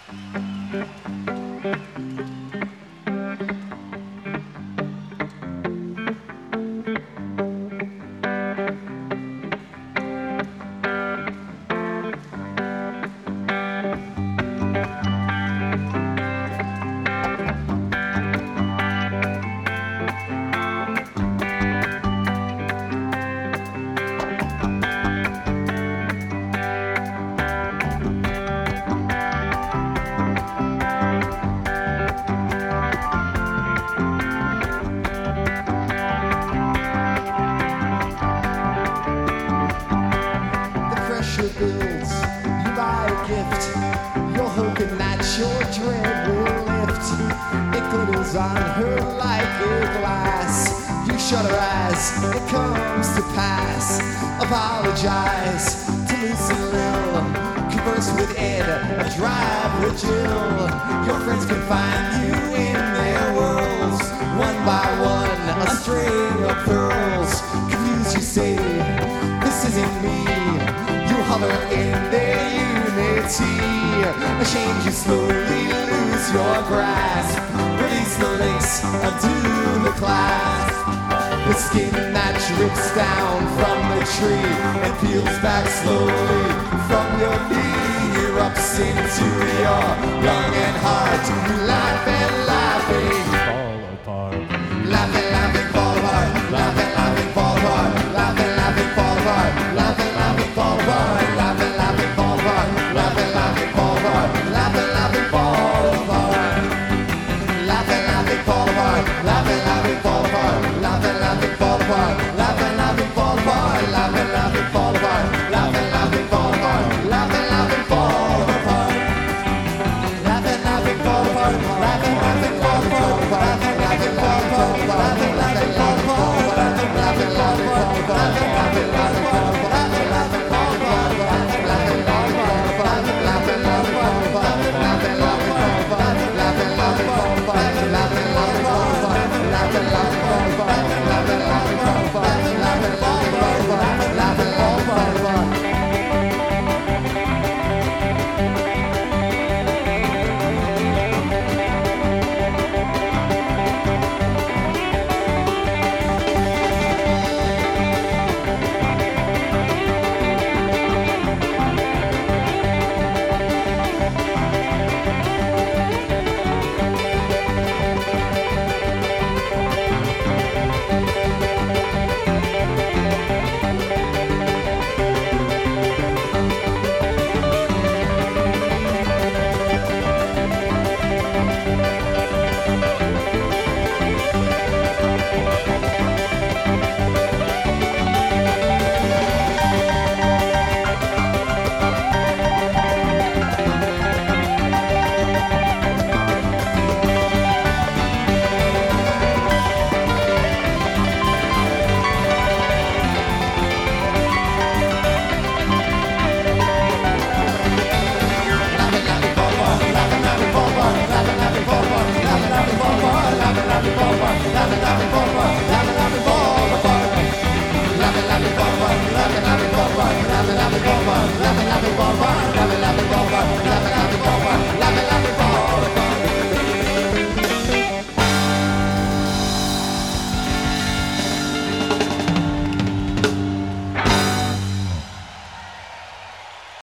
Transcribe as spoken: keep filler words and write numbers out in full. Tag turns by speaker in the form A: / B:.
A: Builds, you buy a gift, you're hoping that your dread will lift. It glitters on her like a glass. You shut her eyes, it comes to pass. Apologize to Lucy Lill, converse with Ed, or drive with Jill. Your friends can find you in their worlds, one by one, a string of pearls. Confused, you say, this isn't me. Hover in their unity. Ashamed, you slowly lose your grasp. Release the links, undo the clasp. The skin that drips down from the tree and peels back slowly from your knee erupts into your young and heart. You laugh and